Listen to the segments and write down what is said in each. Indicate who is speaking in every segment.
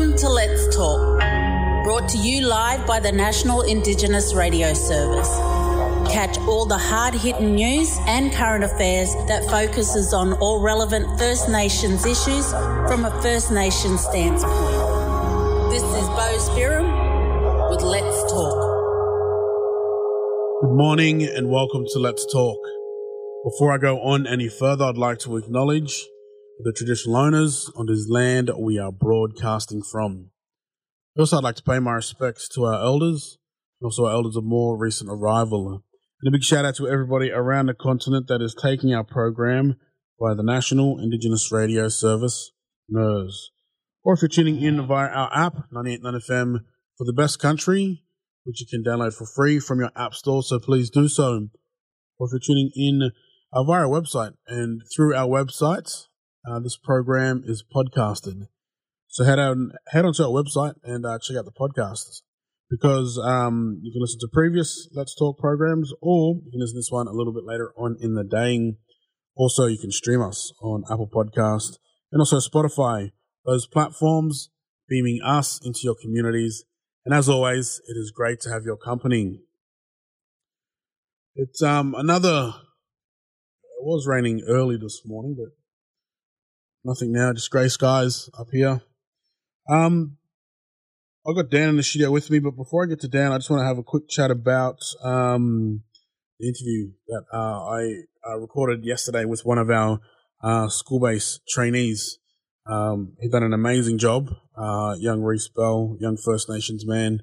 Speaker 1: Welcome to Let's Talk, brought to you live by the National Indigenous Radio Service. Catch all the hard-hitting news and current affairs that focuses on all relevant First Nations issues from a First Nations standpoint. This is Bo Spirum with Let's Talk.
Speaker 2: Good morning and welcome to Let's Talk. Before I go on any further, I'd like to acknowledge the traditional owners on this land we are broadcasting from. Also, I'd like to pay my respects to our elders, and also our elders of more recent arrival. And a big shout out to everybody around the continent that is taking our program via the National Indigenous Radio Service, NIRS. Or if you're tuning in via our app, 98.9 FM for the best country, which you can download for free from your app store, so please do so. Or if you're tuning in via our website, and through our website, this program is podcasted. So head onto our website and check out the podcasts, because you can listen to previous Let's Talk programs, or you can listen to this one a little bit later on in the day. Also, you can stream us on Apple Podcast and also Spotify, those platforms beaming us into your communities. And as always, it is great to have your company. It's it was raining early this morning, but nothing now, just grey skies up here. I've got Dan in the studio with me, but before I get to Dan, I just want to have a quick chat about the interview that I recorded yesterday with one of our school-based trainees. He's done an amazing job, young Reese Bell, young First Nations man.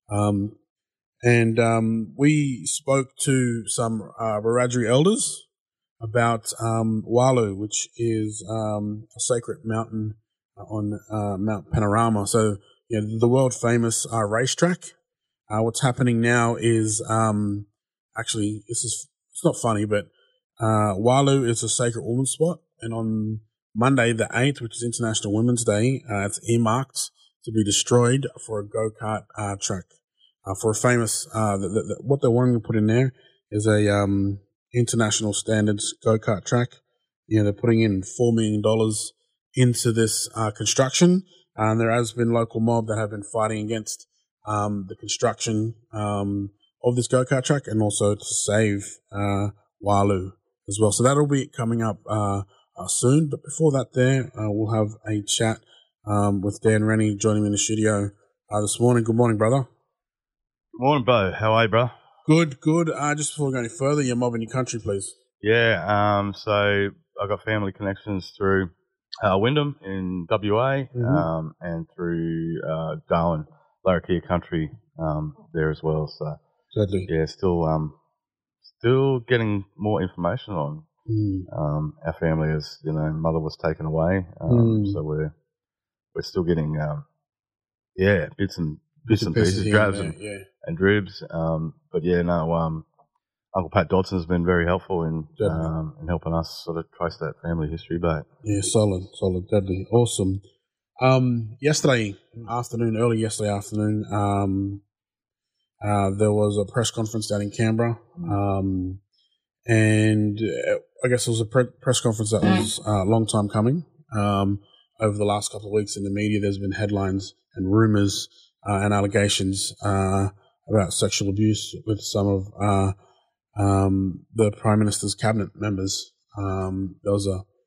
Speaker 2: And we spoke to some Wiradjuri elders about Walu, which is a sacred mountain on Mount Panorama. So, the world famous racetrack. What's happening now is actually it's not funny, but Walu is a sacred women's spot, and on Monday the 8th, which is International Women's Day, it's earmarked to be destroyed for a go-kart track. For a famous, what they're wanting to put in there is a international standards go-kart track. They're putting in $4 million into this construction, and there has been local mob that have been fighting against the construction of this go-kart track, and also to save Walu as well. So that'll be coming up soon. But before that, we'll have a chat with Dan Rennie joining me in the studio this morning. Good morning, brother.
Speaker 3: Good morning, Bo. How are you, bro?
Speaker 2: Good. Just before we go any further, your mob and your country, please.
Speaker 3: Yeah, so I got family connections through Wyndham in WA, and through Darwin, Larrakia country there as well. So,
Speaker 2: Deadly.
Speaker 3: Yeah, still getting more information on our family, as mother was taken away. So we're still getting bits and pieces, drabs and dribs. But yeah, no, Uncle Pat Dodson has been very helpful in helping us sort of trace that family history back.
Speaker 2: Yeah, solid, deadly, awesome. Early yesterday afternoon, there was a press conference down in Canberra, and I guess it was a press conference that was a long time coming. Over the last couple of weeks in the media, there's been headlines and rumours and allegations about sexual abuse with some of the Prime Minister's cabinet members. There was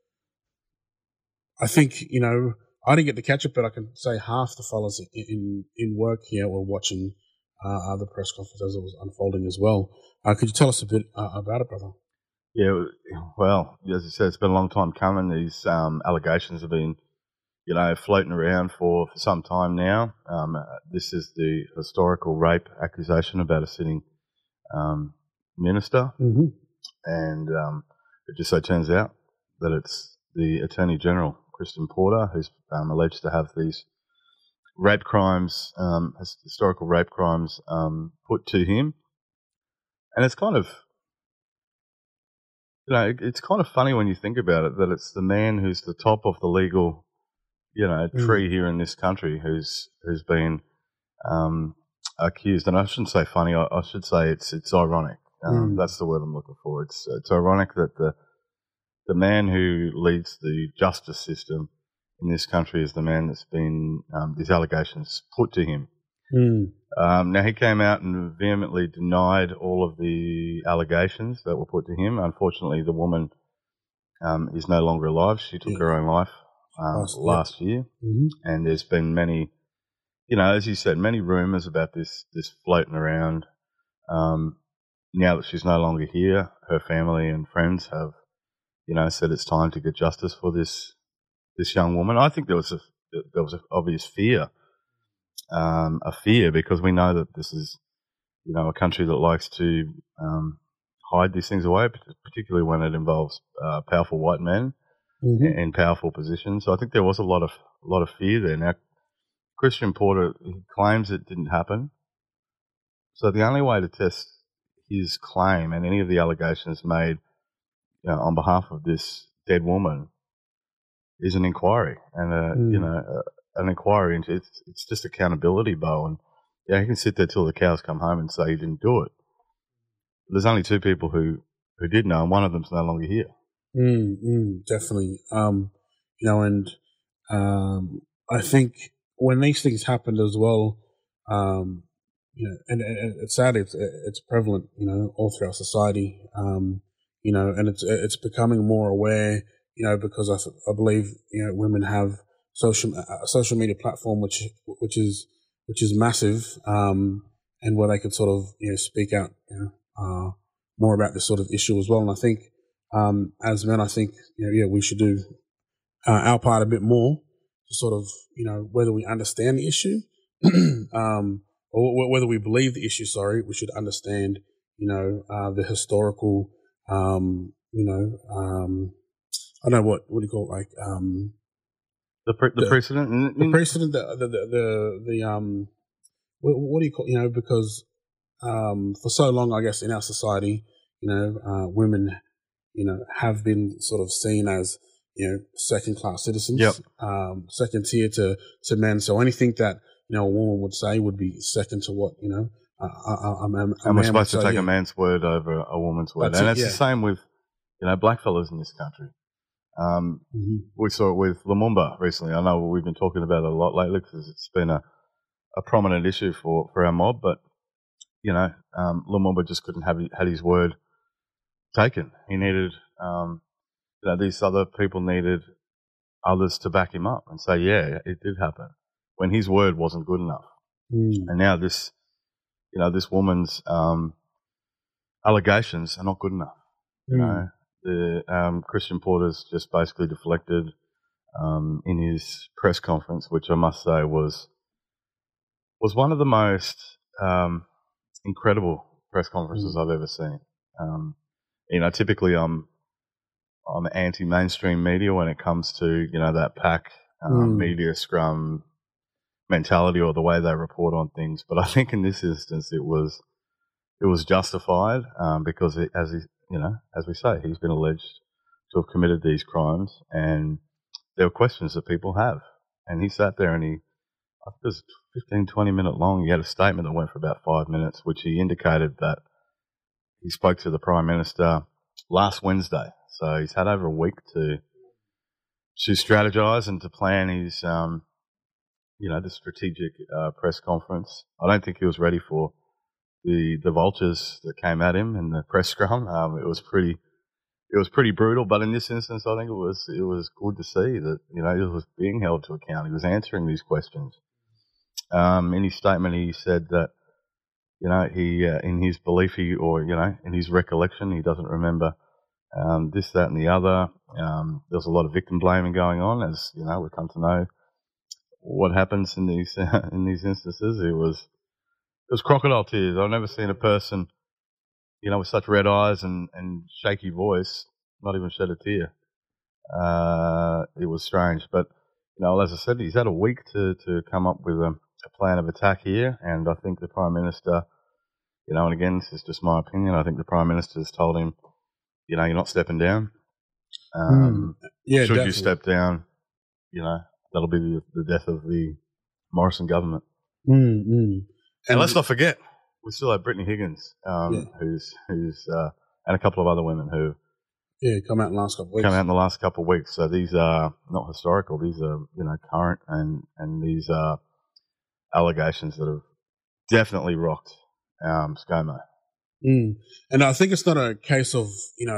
Speaker 2: I think, I didn't get to catch it, but I can say half the fellas in work here were watching the press conference as it was unfolding as well. Could you tell us a bit about it, brother?
Speaker 3: Yeah, well, as you said, it's been a long time coming. These allegations have been, floating around for some time now. This is the historical rape accusation about a sitting minister, and it just so turns out that it's the Attorney General, Kristen Porter, who's alleged to have these rape crimes, historical rape crimes, put to him. And it's kind of, it's kind of funny when you think about it, that it's the man who's the top of the legal, tree here in this country who's been accused. And I shouldn't say funny, I should say it's ironic. That's the word I'm looking for. It's ironic that the man who leads the justice system in this country is the man that's been these allegations put to him. Now, he came out and vehemently denied all of the allegations that were put to him. Unfortunately, the woman is no longer alive. She took her own life last year. And there's been many, as you said, many rumours about this floating around. Now that she's no longer here, her family and friends have, said it's time to get justice for this young woman. I think there was an obvious fear. A fear because we know that this is, a country that likes to hide these things away, particularly when it involves powerful white men in powerful positions. So I think there was a lot of fear there. Now, Christian Porter claims it didn't happen. So the only way to test his claim and any of the allegations made on behalf of this dead woman is an inquiry and an inquiry into it's just accountability, Bo. And he can sit there till the cows come home and say he didn't do it. There's only two people who did know, and one of them's no longer here.
Speaker 2: Definitely. And I think when these things happened as well, and it's sad, it's prevalent, all throughout society, and it's becoming more aware, because I believe, women have social media platform, which is massive, and where they can sort of, speak out, more about this sort of issue as well. And I think, as men, I think, we should do our part a bit more to sort of, whether we understand the issue, or whether we believe the issue, we should understand, the historical, I don't know what do you call it, like,
Speaker 3: the precedent,
Speaker 2: the precedent, what do you call, because, for so long, I guess, in our society, women, have been sort of seen as, second-class citizens, second tier to men. So anything that, a woman would say would be second to what, and
Speaker 3: we're supposed to take a man's word over a woman's word. And it's the same with, blackfellas in this country. We saw it with Lumumba recently. I know we've been talking about it a lot lately because it's been a prominent issue for our mob, but, Lumumba just couldn't had his word taken. He needed, these other people needed others to back him up and say, yeah, it did happen, when his word wasn't good enough. And now this woman's allegations are not good enough. The Christian Porter's just basically deflected in his press conference, which I must say was one of the most incredible press conferences I've ever seen. Typically I'm anti-mainstream media when it comes to, that pack media scrum mentality or the way they report on things. But I think in this instance it was justified because as we say, he's been alleged to have committed these crimes, and there were questions that people have. And he sat there and I think it was 15, 20 minute long. He had a statement that went for about 5 minutes, which he indicated that he spoke to the Prime Minister last Wednesday. So he's had over a week to strategize and to plan his, the strategic press conference. I don't think he was ready for the vultures that came at him in the press scrum. It was pretty brutal, but in this instance, I think it was good to see that he was being held to account. He was answering these questions. In his statement, he said that he in his belief in his recollection, he doesn't remember this, that, and the other. There was a lot of victim blaming going on, as we come to know what happens in these instances. It was crocodile tears. I've never seen a person, with such red eyes and shaky voice, not even shed a tear. It was strange. But, as I said, he's had a week to come up with a plan of attack here. And I think the Prime Minister, and again, this is just my opinion, I think the Prime Minister has told him, you're not stepping down. Should
Speaker 2: definitely.
Speaker 3: You step down, that'll be the death of the Morrison government. And let's not forget, we still have Brittany Higgins, who's and a couple of other women who
Speaker 2: Yeah, come out in the last couple of weeks.
Speaker 3: Come out in the last couple of weeks. So these are not historical. These are, current, and these are allegations that have definitely rocked ScoMo.
Speaker 2: And I think it's not a case of,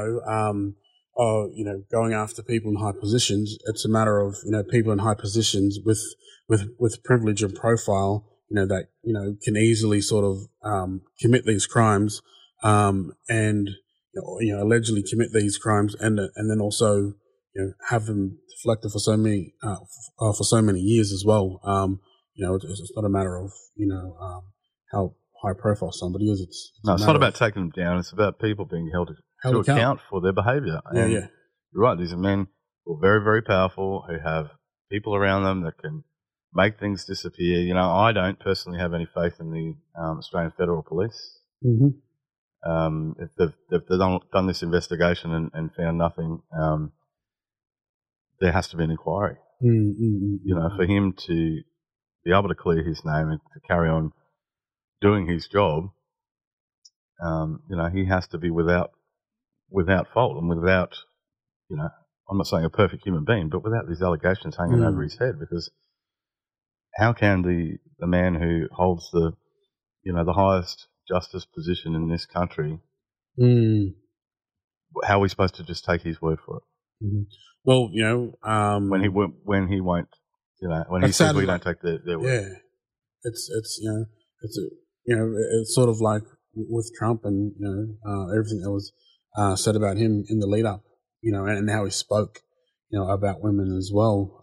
Speaker 2: going after people in high positions. It's a matter of, people in high positions with privilege and profile, that, can easily sort of commit these crimes and, allegedly commit these crimes and then also, have them deflected for so many years as well. It's not a matter of, how high profile somebody is. It's
Speaker 3: not about taking them down. It's about people being held to account for their behaviour.
Speaker 2: Yeah.
Speaker 3: You're right. These are men who are very, very powerful, who have people around them that can make things disappear. I don't personally have any faith in the Australian Federal Police.
Speaker 2: Mm-hmm.
Speaker 3: If they've done this investigation and found nothing, there has to be an inquiry. For him to be able to clear his name and to carry on doing his job, he has to be without fault and without, I'm not saying a perfect human being, but without these allegations hanging over his head. Because how can the man who holds the highest justice position in this country, how are we supposed to just take his word for it?
Speaker 2: Mm-hmm. Well,
Speaker 3: when he won't, when he says we don't take their word.
Speaker 2: Yeah, it's sort of like with Trump and everything that was said about him in the lead up, and how he spoke, about women as well.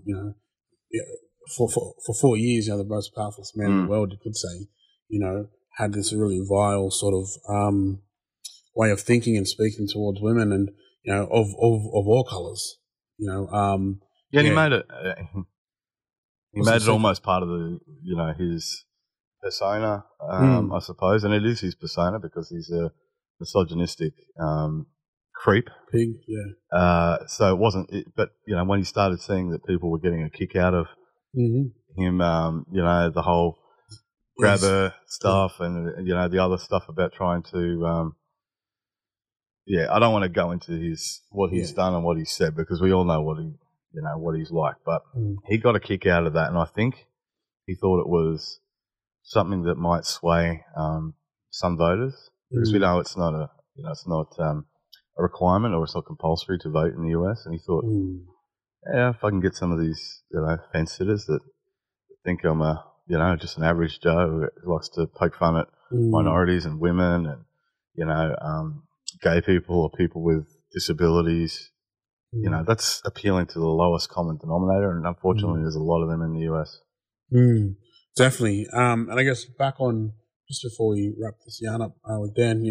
Speaker 2: For 4 years, the most powerful man in the world, you could say, had this really vile sort of way of thinking and speaking towards women, and of all colours.
Speaker 3: He made it. He made it almost part of his persona, I suppose, and it is his persona because he's a misogynistic creep.
Speaker 2: Pig, yeah.
Speaker 3: So it wasn't, but when he started seeing that people were getting a kick out of him, the whole grabber stuff and the other stuff about trying to, I don't want to go into what he's done and what he's said because we all know what he's like, but he got a kick out of that, and I think he thought it was something that might sway some voters because we know it's not a requirement or it's not compulsory to vote in the US, and he thought, if I can get some of these fence sitters that think I'm just an average Joe who likes to poke fun at minorities and women and gay people or people with disabilities. That's appealing to the lowest common denominator, and unfortunately, there's a lot of them in the US.
Speaker 2: Definitely. And I guess back on, just before we wrap this yarn up with Dan,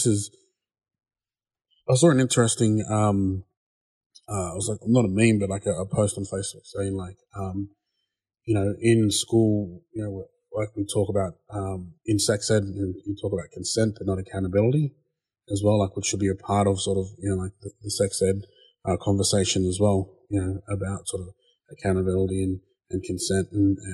Speaker 2: I saw an interesting, it was like, not a meme, but like a post on Facebook saying like, in school, like we talk about, in sex ed, you talk about consent and not accountability as well, like which should be a part of sort of, like the sex ed conversation as well, about sort of accountability and consent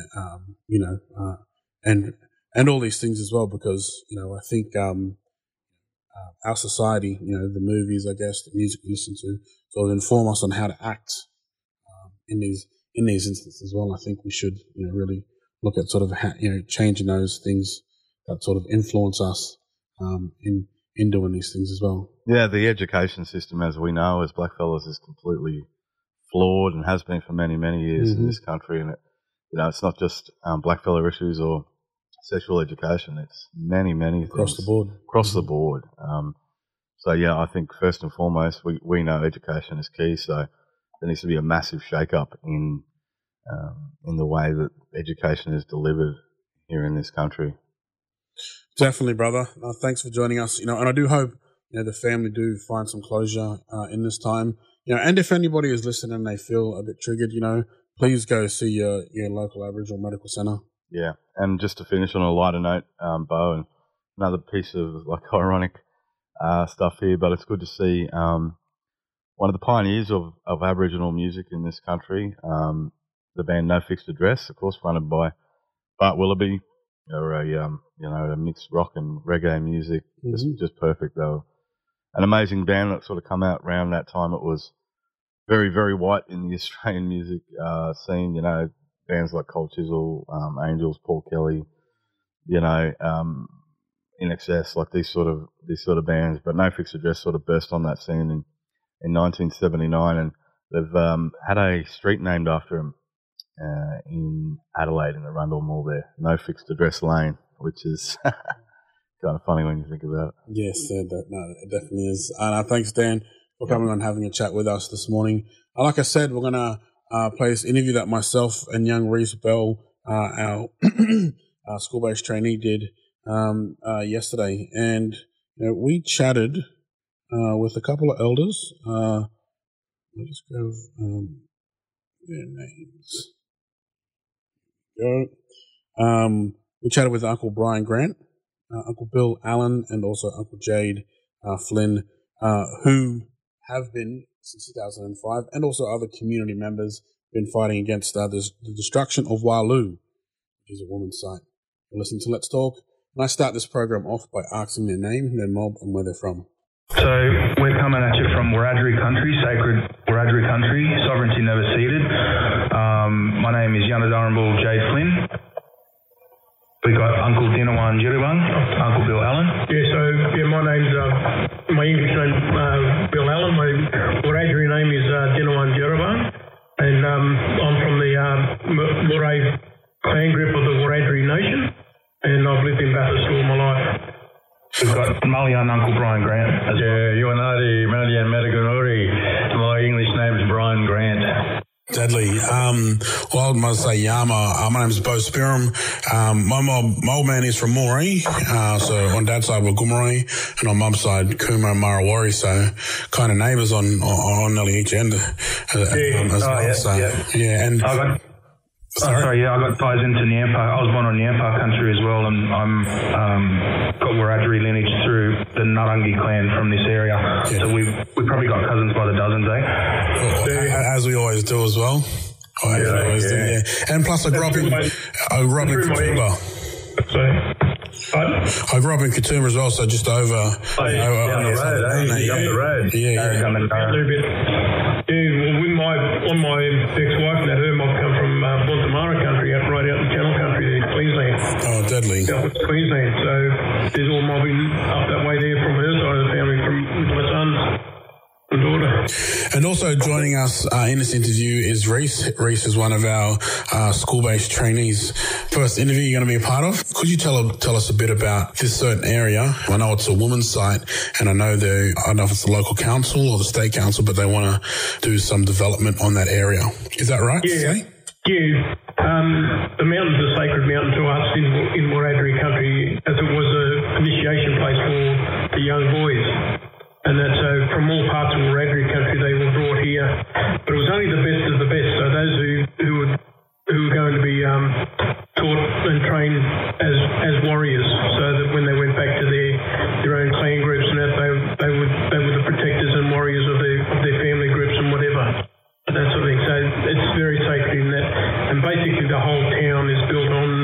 Speaker 2: and all these things as well, because, I think, our society, the movies, I guess, the music we listen to, sort of inform us on how to act, in these instances as well. I think we should, really look at sort of, changing those things that sort of influence us, in doing these things as well. Yeah,
Speaker 3: the education system, as we know, as blackfellas, is completely flawed and has been for many, many years in this country. And it's not just blackfella issues or sexual education; it's many, many things
Speaker 2: across the board.
Speaker 3: The board. So I think first and foremost, we know education is key. So there needs to be a massive shake-up in the way that education is delivered here in this country.
Speaker 2: Definitely, brother. Thanks for joining us. And I do hope the family do find some closure in this time. And if anybody is listening and they feel a bit triggered, please go see your local Aboriginal medical centre.
Speaker 3: Yeah, and just to finish on a lighter note, Bo, and another piece of like ironic stuff here, but it's good to see one of the pioneers of Aboriginal music in this country, the band No Fixed Address, of course, fronted by Bart Willoughby. Or a mixed rock and reggae music, just perfect though. an amazing band that sort of come out around that time. It was very, very white in the Australian music scene, you know, bands like Cold Chisel, Angels, Paul Kelly, you know, In Excess, like these sort of bands. But No Fixed Address sort of burst on that scene in 1979, and they've had a street named after him in Adelaide in the Rundle Mall there, No Fixed Address Lane, which is kind of funny when you think about it.
Speaker 2: Yes, it definitely is. And thanks, Dan, for coming on, having a chat with us this morning. Like I said, we're going to play this interview that myself and young Reese Bell, our school-based trainee, did yesterday. And you know, we chatted with a couple of elders. I'll just go their names. We chatted with Uncle Brian Grant, Uncle Bill Allen, and also Uncle Jade Flynn, who have been since 2005, and also other community members, been fighting against the destruction of Wahlu, which is a woman's site. You're listening to Let's Talk, and I start this program off by asking their name, their mob, and where they're from.
Speaker 4: So we're coming at you from Wiradjuri country, sacred Wiradjuri country, sovereignty never ceded. My name is Yanadaramble Jade Flynn. We got Uncle Dinawan Jiriwang, Uncle Bill Allen.
Speaker 5: My name's my English name Bill Allen. My Wiradjuri name is Dinawan Jiriwang, and I'm from the Murray clan group of the Wiradjuri Nation, and I've lived in Bathurst all my life.
Speaker 4: We've got Mullian Uncle Brian Grant as well.
Speaker 6: Yuanadi Mullian Metagunuri. My English name is Brian Grant.
Speaker 2: Deadly. Well, I must say Yama. My name is Bo Spirum. My old man is from Moree. So on dad's side we're Gomeroi, and on mum's side Cooma and Marawari. So kind of neighbours on nearly each end as well. And
Speaker 4: I got ties into Nyampa. I was born on Nyampa country as well, and I'm got Wiradjuri lineage through the Narangi clan from this area. Yeah. So we probably got cousins by the dozens,
Speaker 2: As we always do as well. And plus I grew up in Katoomba. I grew up in Katoomba as well, so just over
Speaker 6: down the road,
Speaker 5: On my ex-wife and her mom come from Bontamara country, right out in Channel country, there, Queensland.
Speaker 2: Oh, deadly.
Speaker 5: South Queensland. So there's all mobbing up that way there from her side of the family, with my sons and daughter.
Speaker 2: And also joining us in this interview is Reese. Reese is one of our school-based trainees. First interview you're going to be a part of. Could you tell us a bit about this certain area? I know it's a woman's site, and I don't know if it's the local council or the state council, but they want to do some development on that area. Is that right?
Speaker 5: Yeah. The mountain's a sacred mountain to us in Wiradjuri country, as it was an initiation place for the young boys. And that, so from all parts of Wiradjuri country they were brought here, but it was only the best of the best. So those who were going to be taught and trained as warriors, so that when they went back to their own clan groups and that, they were the protectors and warriors of their family groups and whatever, that sort of thing. So it's very sacred in that, and basically the whole town is built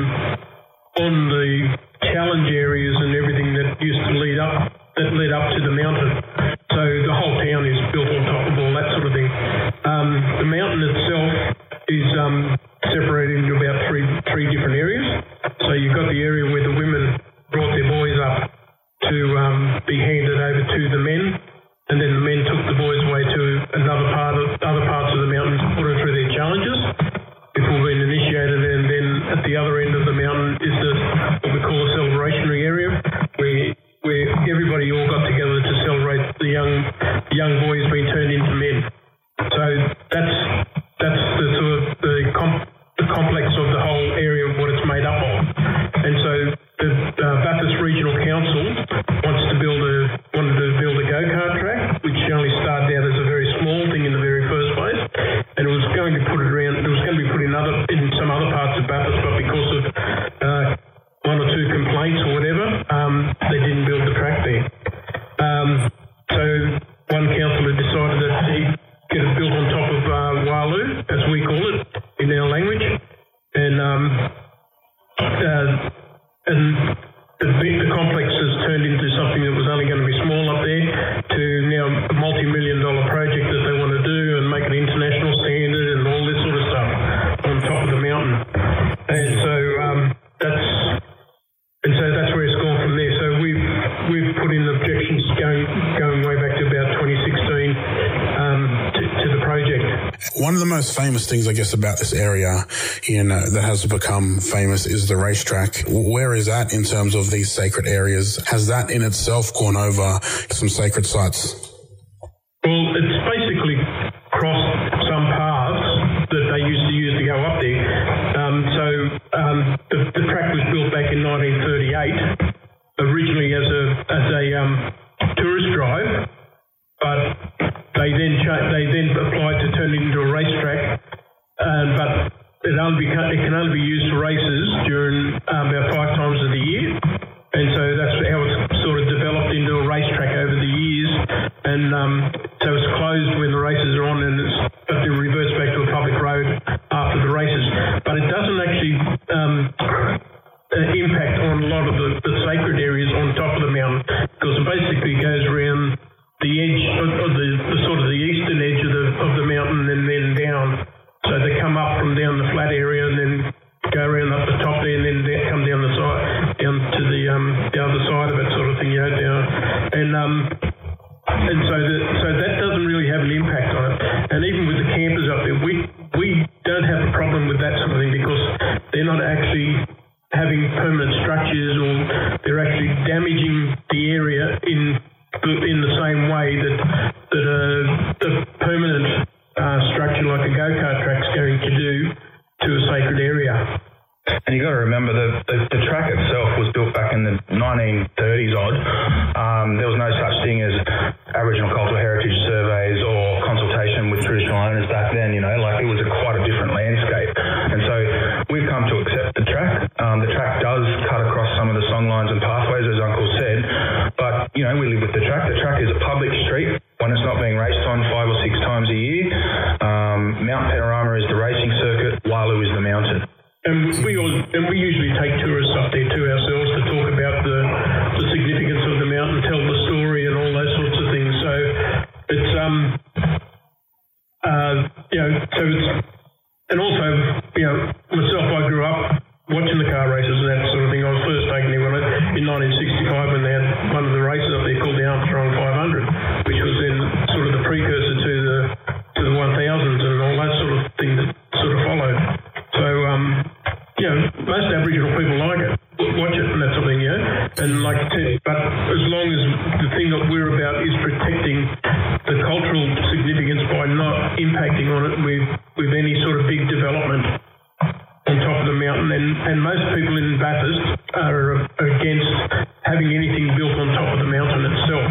Speaker 5: on the challenge areas and everything that used to lead up to the mountain. So the whole town is built on top of all that sort of thing. The mountain itself is separated into about three different areas. So you've got the area where the women brought their boys up to be handed over to the men, and then the men took the boys away to other parts of the mountain to put them through their challenges before being initiated. And then at the other end of the mountain is what we call a celebrationary area, where everybody all got together to celebrate the young boys being turned into men. So that's the sort of the complex of the whole area of what it's made up of. And so the Bathurst Regional Council wanted to build a go-kart track, which only started out as a very small thing in the very first place, and it was going to be put in some other parts of Bathurst, but because of one or two complaints or whatever, they didn't build the track there. So one councillor decided that he'd get it built on top of Wahlu, as we call it in our language, and the complex has turned into something that was only going to be small up there to And so that's where it's gone from there. So we've put in objections going way back to about 2016 to the project.
Speaker 2: One of the most famous things, I guess, about this area that has become famous is the racetrack. Where is that in terms of these sacred areas? Has that in itself gone over some sacred sites?
Speaker 5: Well, it's basically crossed some paths that they used to use to go up there. The track was built back in 1938, originally as a tourist drive, but they then applied to turn it into a racetrack. But it can only be used for races during about 5 times of the year, and so that's how it's sort of developed into a racetrack over the years. And so it's closed when the races are on, and it reverts back to a public road after the races. But it doesn't actually impact on a lot of the sacred areas on top of the mountain, because it basically goes around the edge of the sort of the eastern edge of the mountain and then down. So they come up from down the flat area and then go around up the top there and then come down the side, down to the other side of it, sort of thing, down. And so that doesn't really have an impact on it. And even with the campers up there, we don't have a problem with that sort of thing, because they're not actually having permanent structures, or they're actually damaging the area in the same way that the permanent structure like a go-kart track's going to do to a sacred area.
Speaker 4: And you got to remember the track itself was built back in the 1930s odd. There was no such thing as Aboriginal Cultural Heritage surveys or consultation with traditional owners back then, it was quite a different landscape. And so we've come to accept the track. The track does cut across some of the songlines and pathways, as Uncle said, but, we live with the track. The track is a public street when it's not being raced on 5 or 6 times a year. Mount Panorama is the racing circuit, Wyloo is the mountain.
Speaker 5: And we usually take tourists up there too ourselves to talk about the significance of the mountain, tell the story and all those sorts of things. So it's and also myself, I grew up watching the car races and that sort of thing. I was first taken there in 1965 when they had one of the races up there called the Armstrong 500, which was then sort of the precursor to the 1000s and all that sort of thing that sort of followed. So, most Aboriginal people like it, watch it and that sort of thing, and like I said, but as long as the thing that we're about is protecting the cultural significance by not impacting on it with any sort of big development on top of the mountain, and most people in Bathurst are against having anything built on top of the mountain itself.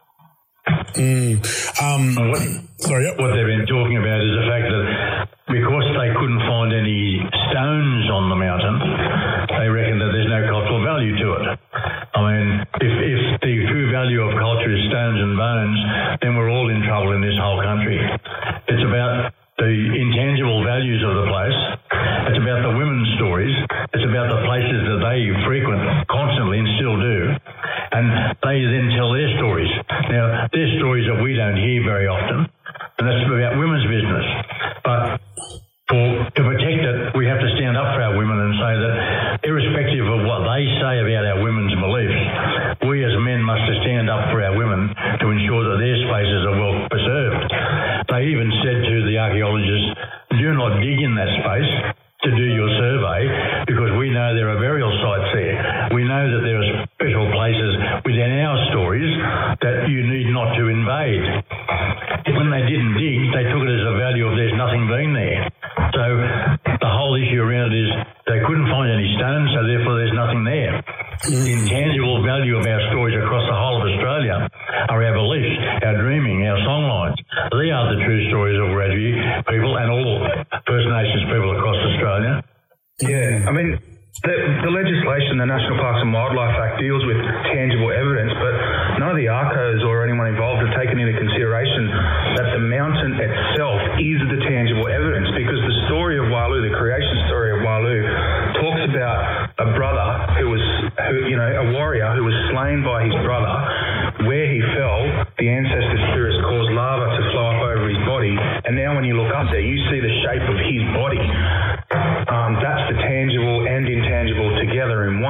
Speaker 6: What they've been talking about is the fact that because they couldn't find any stones on the mountain, they reckon that there's no cultural value to it. I mean, if the true value of culture is stones and bones, then we're all in trouble in this whole country. It's about the intangible values of the place. It's about the women's stories. It's about the places that they frequent constantly and still do. And they then tell their stories. Now, they're stories that we don't hear very often, and that's about women's business. But to protect it, we have to stand up for our women and say that irrespective of what they say about our women's beliefs, we as men must stand up for our women to ensure that their spaces are well preserved. They even said to the archaeologists, do not dig in that space to do your survey, because we know there are burial sites there. We know that there are special places within our stories that you need not to invade. When they didn't dig, they took it as a value of there's nothing being there. So the whole issue around it is they couldn't find any stones, so therefore there's nothing there. The intangible value of our stories across the whole of Australia are our beliefs, our dreaming, our songlines. They are the true stories of Wiradjuri people and all First Nations people across Australia.
Speaker 4: Yeah, I mean, the legislation, the National Parks and Wildlife Act, deals with tangible evidence, but none of the ARCOs or anyone involved have taken into consideration that the mountain itself is the tangible evidence, because the story of Wyloo, the creation story of Wyloo, talks about a brother a warrior who was slain by his brother. Where he fell, the ancestor spirits caused lava to flow up over his body, and now when you look up there, you see the shape of his body. That's the tangible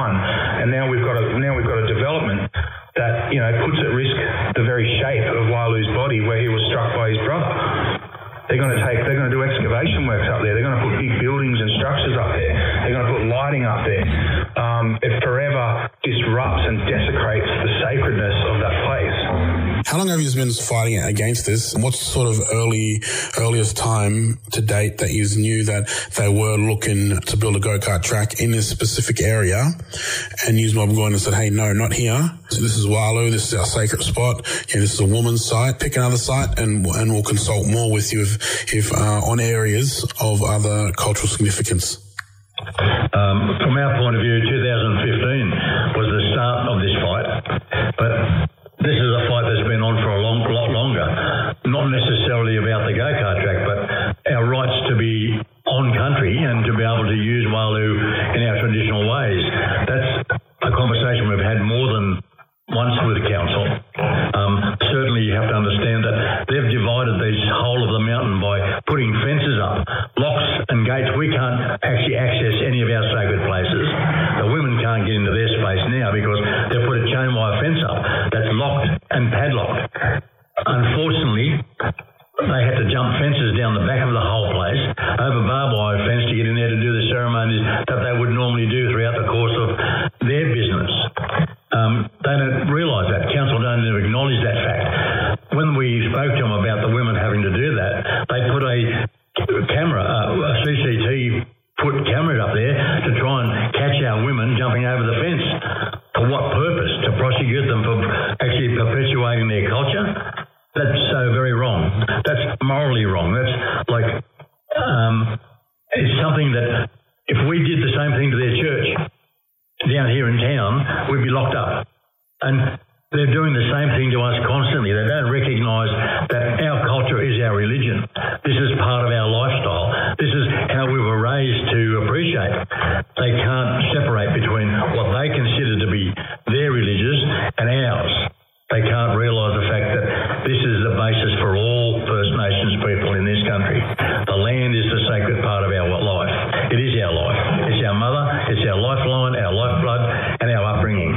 Speaker 4: and now we've got a development that puts at risk the very shape of Walu's body where he was struck by his brother. They're going to do excavation works up there. They're going to put big buildings and structures up there. They're going to put lighting up there. It forever disrupts and desecrates the sacredness of that place.
Speaker 2: How long have you been fighting against this? What's sort of earliest time to date that you knew that they were looking to build a go-kart track in this specific area, and you were going and said, hey, no, not here. So this is Walu, this is our sacred spot. This is a woman's site. Pick another site and we'll consult more with you if on areas of other cultural significance.
Speaker 6: From our point of view, 2015 was the start of this fight, but this is a fight that's been on for a lot longer, not necessarily about the go-kart track, but our rights to be on country and to be able to use Walu in our traditional ways. That's a conversation we've had more than once with council. Certainly you have to understand that they've divided this whole of the mountain by putting fences up, locks and gates. We can't actually access any of our sacred places. The women can't get into their space now because they've put a chain wire fence up that's locked and padlocked. Unfortunately, they had to jump fences down the back of the whole place, over barbed wire fence to get in there to do the ceremonies that they would normally do throughout the course of their business. They don't realise that. Council don't even acknowledge that fact. When we spoke to them about the women having to do that, they put a CCTV put cameras up there to try and catch our women jumping over the fence. For what purpose? To prosecute them for actually perpetuating their culture? That's so very wrong. That's morally wrong. That's like, it's something that if we did the same thing to their church down here in town, we'd be locked up. And they're doing the same thing to us constantly. They don't recognise that our culture is our religion. This is part of our lifestyle. This is how we were raised to appreciate. They can't separate between what they consider to be their religious and ours. They can't realise the fact that this is the basis for all First Nations people in this country. The land is the sacred part of our life. It is our life. It's our mother, it's our lifeline, our lifeblood, and our upbringing.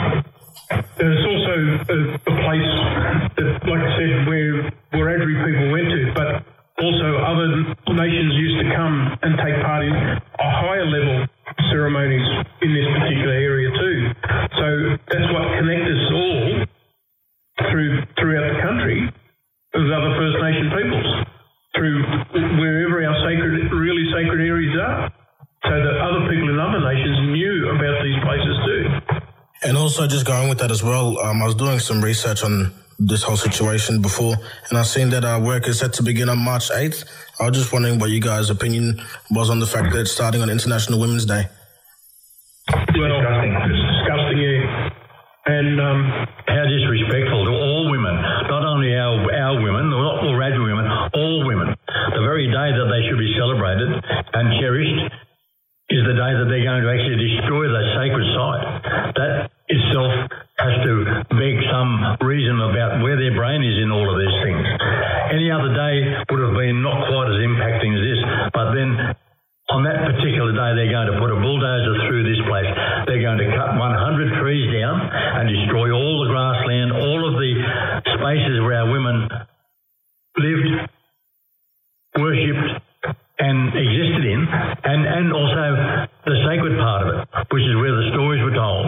Speaker 5: It's also a place that, like I said, where Wiradjuri people went to, but also other nations used to come and take part in a higher level ceremonies in this particular area too. So that's what connects us all throughout the country with other First Nation peoples, through wherever our really sacred areas are, so that other people in other nations knew about these places too.
Speaker 7: And also, just going with that as well, I was doing some research on this whole situation before, and I've seen that our work is set to begin on March 8th. I was just wondering what you guys' opinion was on the fact that it's starting on International Women's Day.
Speaker 5: Well, it's disgusting, yeah. And
Speaker 6: how disrespectful to all women, not only our women, not Wiradjuri women, all women. The very day that they should be celebrated and cherished is the day that they're going to actually destroy the sacred site. That itself has to beg some reason about where their brain is in all of these things. Any other day would have been not quite as impacting as this, but then on that particular day they're going to put a bulldozer through this place. They're going to cut 100 trees down and destroy all the grassland, all of the spaces where our women lived, worshipped, and existed in, and also the sacred part of it, which is where the stories were told.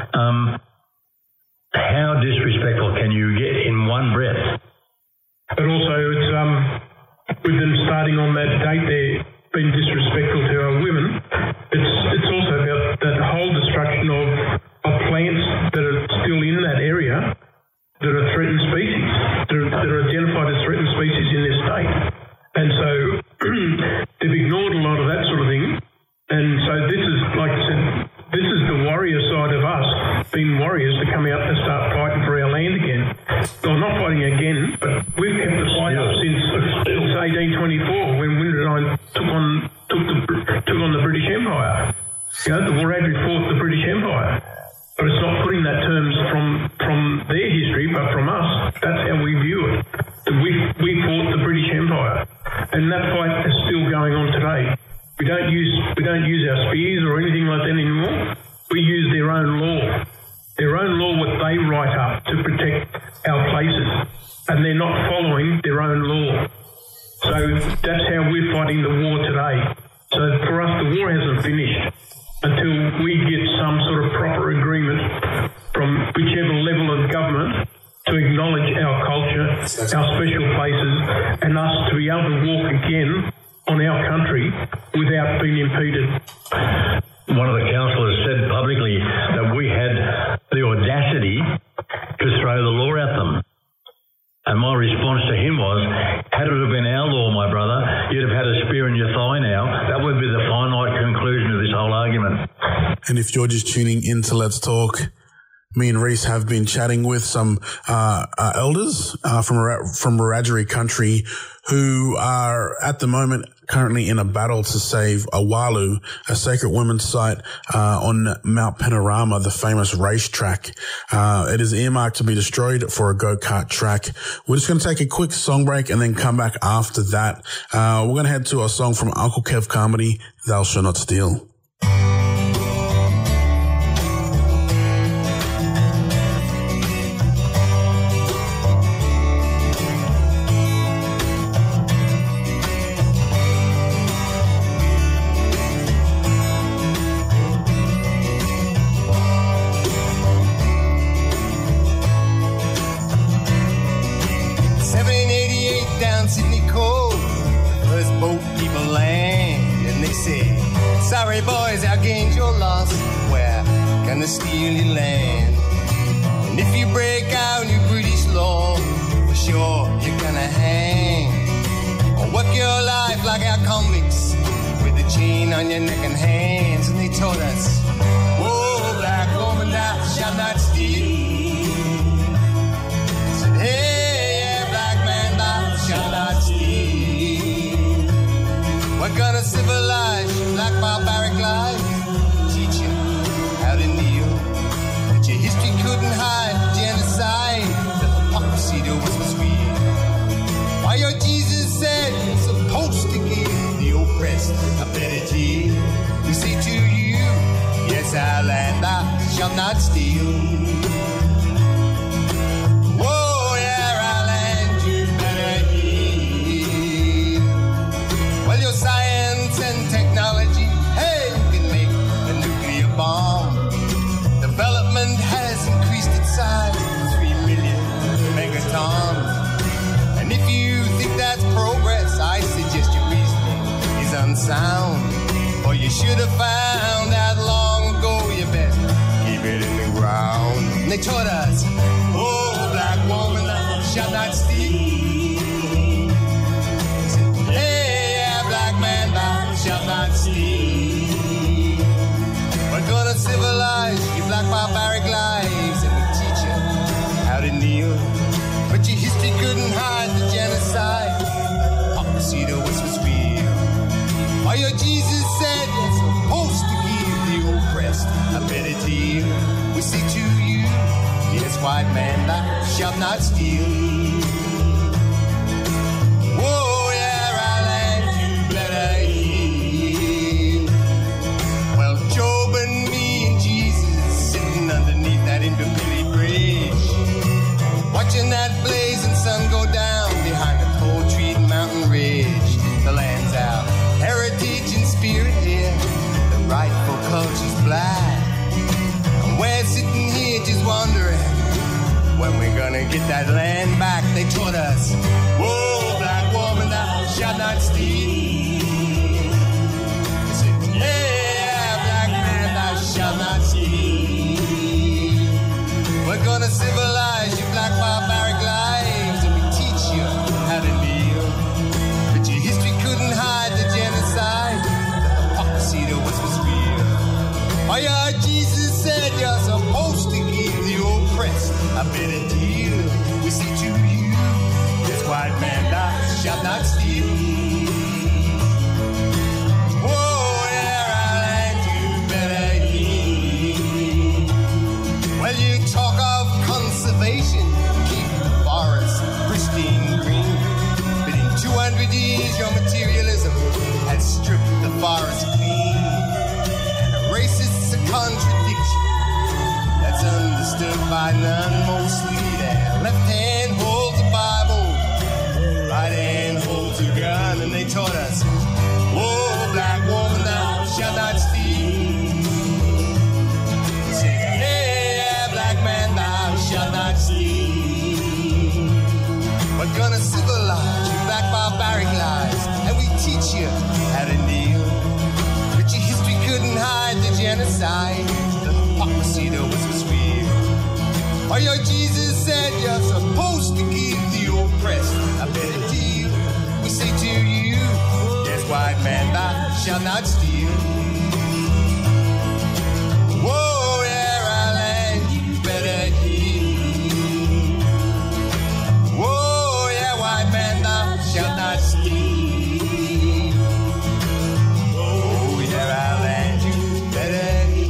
Speaker 6: How disrespectful can you get in one breath?
Speaker 5: But also, it's with them starting on that date there, being disrespectful to our women, it's also about that whole destruction of plants that are still in that area that are threatened species, that are identified as threatened species in this state. And so they've ignored a lot of that sort of thing. And so this is, like I said, this is the warrior side of us, being warriors to come out and start fighting for our land again. Well, not fighting again, but we've kept the fight up since 1824 when Windradyne took on the British Empire. You know, the Wiradjuri fought the British Empire. But it's not putting that terms from their history, but from us. That's how we view it. We fought the British Empire, and that fight is still going on today. We don't use our spears or anything like that anymore. we use their own law. Their own law, what they write up to protect our places, and they're not following their own law. So that's how we're fighting the war today. So for us, the war hasn't finished until we get some sort of proper agreement from whichever level of government to acknowledge our culture, our special places, and us to be able to walk again on our country without being impeded.
Speaker 6: One of the councillors said publicly that we had the audacity to throw the law at them. And my response to him was, had it have been our law, my brother, you'd have had a spear in your thigh now. That would be the finite conclusion of this whole argument.
Speaker 2: And if you're just tuning in to Let's Talk, me and Reese have been chatting with some elders from Wiradjuri country who are at the moment currently in a battle to save Awalu, a sacred women's site on Mount Panorama, the famous racetrack. It is earmarked to be destroyed for a go-kart track. We're just going to take a quick song break and then come back after that. We're going to head to a song from Uncle Kev Carmody, Thou Shalt Not Steal.
Speaker 8: Steely land. And if you break out new British law, for sure you're gonna hang. Or work your life like our convicts, with a chain on your neck and hands. And they told us, oh, black woman, thou shalt not steal. Said, hey, yeah, black man, thou shalt not steal. We're gonna civilize your black barbaric life, teach you how to kneel. Your history couldn't hide genocide, the hypocrisy that was real. Why your Jesus said you're supposed to give the oppressed a better deal. We say to you, yes, our land, thou shalt not steal. Whoa, yeah, our land, you better heed. Well, your science and technology, hey, you can make a nuclear bomb. Development has increased its size to 3 million megatons. And if you think that's progress, I suggest your reasoning is unsound. Or you should have found out long ago you best keep it in the ground. And they taught us, oh, black woman, thou shalt not steal. Hey, yeah, black man, thou shalt not steal. We're gonna civilize your black barbaric lives, and we'll teach you how to kneel. But your history couldn't hide the genocide, hypocrisy to us was real. Why your Jesus said you're supposed to give the oppressed a better deal. We say to you, yes, white man, thou shalt not steal. Whoa, yeah, our land, you better heed. Well, Job and me and Jesus sitting underneath that Indomitable Bridge, watching that blazing sun go down behind the tall tree mountain ridge. The land's our heritage and spirit here, the rightful culture's black. And we're sitting here just wondering when we're gonna get that land back. They taught us, whoa, black woman, thou shalt not steal. They said, yeah, black man, thou shalt not steal. We're gonna civilize your black barbaric lives, and we teach you how to kneel. But your history couldn't hide the genocide, the hypocrisy that was real. Oh yeah, Jesus said you're supposed to give the oppressed a better deal. We say to you, yes, white man, thou shalt not steal. Whoa, yeah, our land, you better heed. Well, you talk of conservation, keep the forest pristine green. But in 200 years, your materialism has stripped the forest clean. And a racist's a contradiction I learned mostly that left hand holds the Bible, right hand holds a gun, and they taught us, "Whoa, black woman, thou shalt not steal." They said, "Hey, black man, thou shalt not steal." We're gonna civilize you back barbaric lies, and we teach you how to kneel. But your history couldn't hide the genocide, the hypocrisy that was real. Oh, your Jesus said you're supposed to give the oppressed a better deal. We say to you, yes, white man, thou shalt not steal. Whoa, yeah, our land, you better heal. Whoa, yeah, white man, thou shalt not steal. Oh, yeah, our land, you better heal.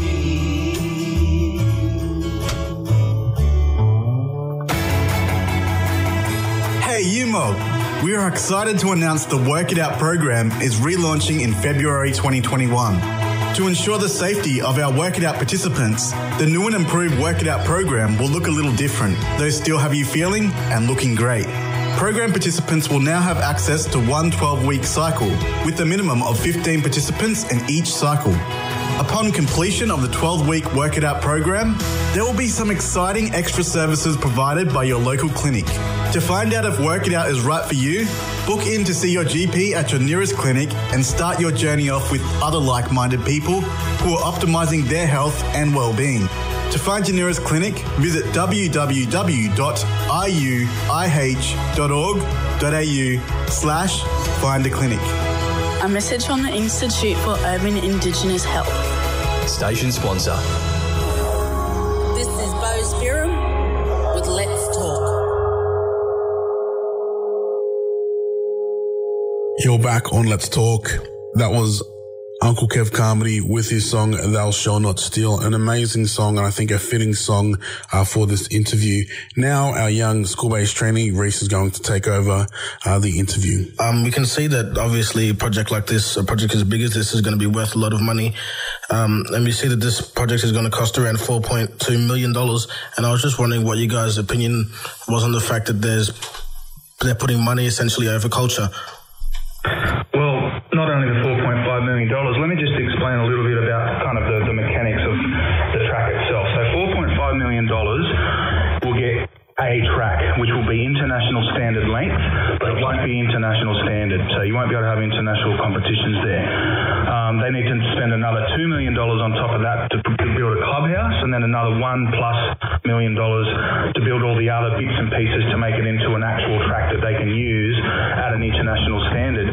Speaker 9: Hey, UMOB! We are excited to announce the Work It Out program is relaunching in February 2021. To ensure the safety of our Work It Out participants, the new and improved Work It Out program will look a little different, though still have you feeling and looking great. Program participants will now have access to one 12-week cycle, with a minimum of 15 participants in each cycle. Upon completion of the 12-week Work It Out program, there will be some exciting extra services provided by your local clinic. To find out if Work It Out is right for you, book in to see your GP at your nearest clinic and start your journey off with other like-minded people who are optimising their health and well-being. To find your nearest clinic, visit www.iuih.org.au/find-a-clinic.
Speaker 10: A message from the Institute for Urban Indigenous Health.
Speaker 11: Station sponsor.
Speaker 1: This is Bo Spirum with Let's Talk.
Speaker 2: You're back on Let's Talk. That was Uncle Kev Carmody with his song Thou Shall Not Steal, an amazing song and I think a fitting song for this interview. Now our young school-based trainee Reese is going to take over the interview.
Speaker 7: We can see that obviously a project like this, a project as big as this, is going to be worth a lot of money. And we see that this project is going to cost around $4.2 million. And I was just wondering what you guys' opinion was on the fact that they're putting money essentially over culture.
Speaker 4: Well, not only the $4.5 million, let me just explain a little bit about kind of the mechanics of the track itself. So $4.5 million will get a track, which will be international standard length, but it won't be international standard. So you won't be able to have international competitions there. They need to spend another $2 million on top of that to build a clubhouse, and then another $1+ million to build all the other bits and pieces to make it into an actual track that they can use at an international standard.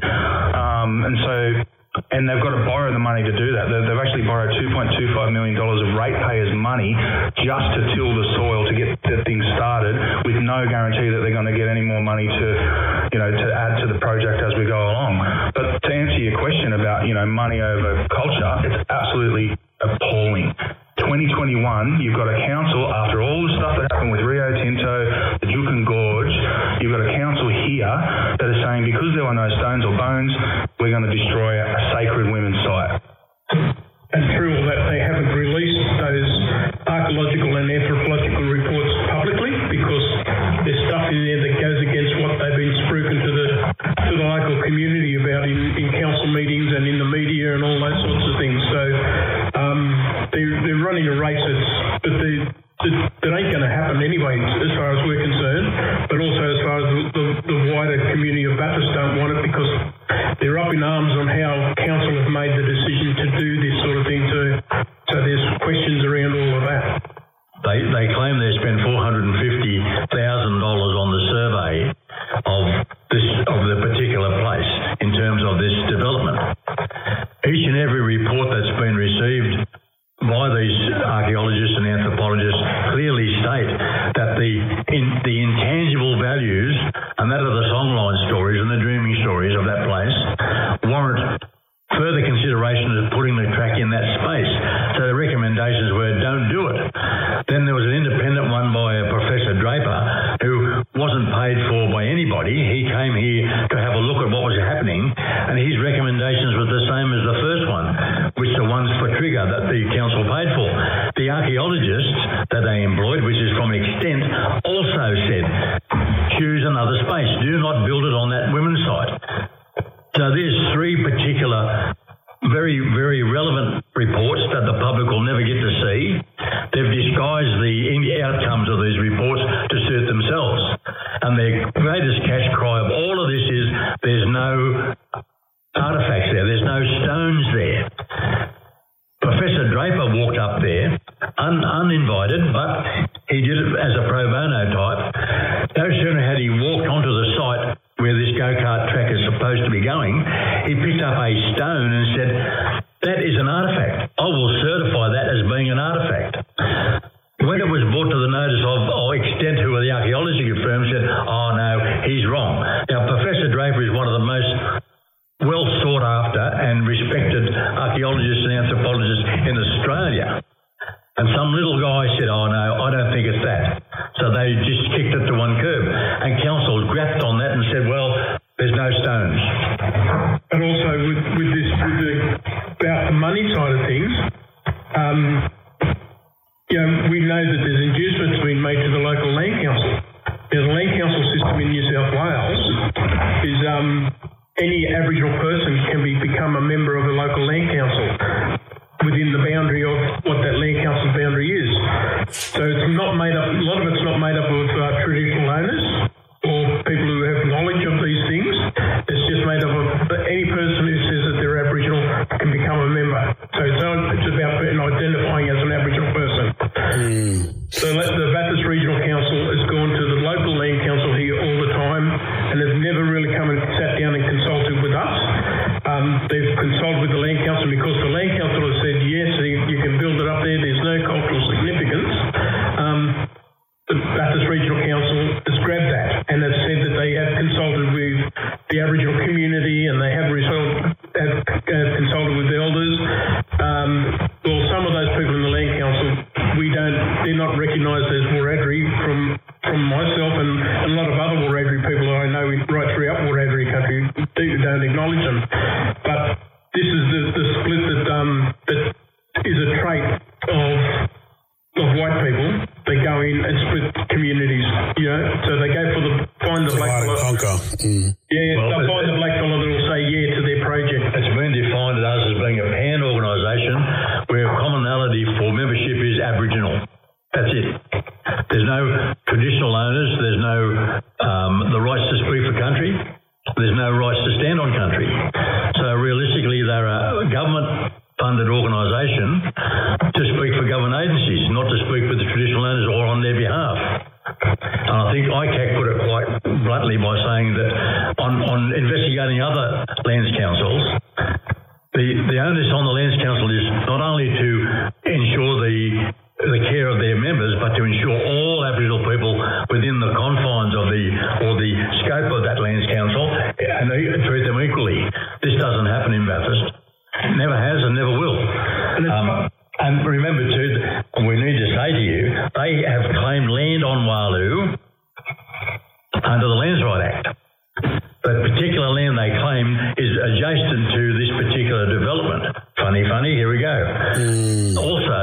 Speaker 4: And they've got to borrow the money to do that. They've actually borrowed $2.25 million of ratepayers' money just to till the soil to get the thing started, with no guarantee that they're going to get any more money to add to the project as we go along. But to answer your question about, money over culture, it's absolutely appalling. 2021, you've got a council, after all the stuff that happened with Rio Tinto, the Juukan Gorge, you've got a council here that is saying because there were no stones or bones, we're going to destroy a sacred women's site.
Speaker 5: And through all that, they haven't released those archaeological and anthropological reports publicly because there's stuff in there that goes against what they've been spruiking to the local community about in council meetings and in the media and all those sorts of things. So they're running a race that ain't going to happen anyway as far as we're concerned, but also as far as the wider community of Bathurst don't want it because they're up in arms on how council have made the decision to do this sort of thing too. So there's questions around all of that.
Speaker 6: They claim they spent $450,000 on the survey of the particular place in terms of this development. Each and every report that's been received by these archaeologists and anthropologists clearly state that the intangible values, and that of the songline stories and the dreaming stories of that place, warrant further consideration of putting the track in that space. So the recommendations were don't do it. Then there was an independent one by Professor Draper who wasn't paid for by anybody. He came here to have a look at what was happening, and his recommendations were the same as the first one, which the ones for Trigger that the council paid for. The the archaeologists that they employed, which is from Extent, also said, choose another space. Do not build it on that women's site. So there's three particular very, very relevant reports that the public will never get to see. They've disguised the outcomes of these reports to suit themselves. And their greatest catch cry of all of this is there's no artefacts there, there's no stones there. Professor Draper walked up there, uninvited, but he did it as a pro bono type. No sooner had he walked onto the site where this go-kart track is supposed to be going, he picked up a stone and said, that is an artefact. I will certify that as being an artefact. When it was brought to the notice of Extent, who are the archaeology firm, said, oh no, he's wrong. Now, Professor Draper is one of the most well sought after and respected archaeologists and anthropologists in Australia. And some little guy said, oh no, I don't think it's that. So they just kicked it to one curb. And council grasped on that and said, well, there's no stones.
Speaker 5: And also about the money side of things, we know that there's inducements being made to the local land council. Now, the land council system in New South Wales is any Aboriginal person can become a member of a local land council within the boundary of what that land council's boundary is. So it's not made up, a lot of it's not made up of traditional owners or people who have knowledge of these things. It's just made up of any person who says that they're Aboriginal can become a member. So it's about identifying as an Aboriginal person. So the Bathurst Regional Council has gone to the local land council here all the time and has never really come and sat down and consulted with us. They've consulted with the land council because the land council has said, yes, you can build it up there, there's no cultural significance. The Bathurst Regional Council has grabbed that and has said that they have consulted with the Aboriginal community and they have consulted with the elders. Well, some of those people in the land council, they're not recognised as Wiradjuri from myself and a lot of other Wiradjuri people I know right throughout Wiradjuri country don't acknowledge them. But this is the split that is a trait of white people. They go in and split communities, so they go for find the black fellow.
Speaker 2: Conquer.
Speaker 5: They'll find the black fellow that will say yeah to their project.
Speaker 6: It's been defined as being a pan organisation where commonality for membership is Aboriginal. That's it. There's no traditional owners, there's no the rights to speak for country, there's no rights to stand on country. So realistically they're a government-funded organisation to speak for government agencies, not to speak for the traditional owners or on their behalf. And I think ICAC put it quite bluntly by saying that on investigating other lands councils, the onus on the lands council is not only to ensure the care of their members, but to ensure all Aboriginal people within the confines of the scope of that lands council and treat them equally. This doesn't happen in Bathurst. Never has and never will. And remember too, we need to say to you, they have claimed land on Walu under the Lands Right Act. The particular land they claim is adjacent to this particular development. Funny, here we go. Also,